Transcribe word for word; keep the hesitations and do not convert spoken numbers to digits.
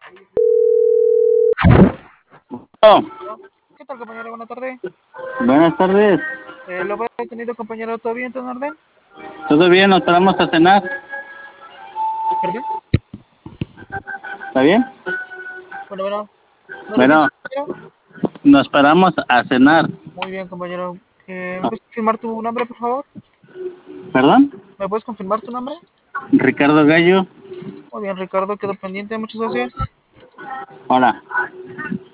Oh, ¿Qué tal, compañero? Buenas tardes. buenas tardes. Eh, ¿Lo veo detenido, compañero? ¿Todo bien? ¿Todo en orden? ¿Todo bien? ¿Nos paramos a cenar? ¿Perdón? ¿Está bien? Bueno, bueno. ¿Me repite, Bueno, compañero? nos paramos a cenar. Muy bien, compañero. Eh, ¿me puedes confirmar tu nombre, por favor? ¿Perdón? ¿Me puedes confirmar tu nombre? Ricardo Gallo. Muy bien, Ricardo. Quedo pendiente. Muchas gracias. Hola.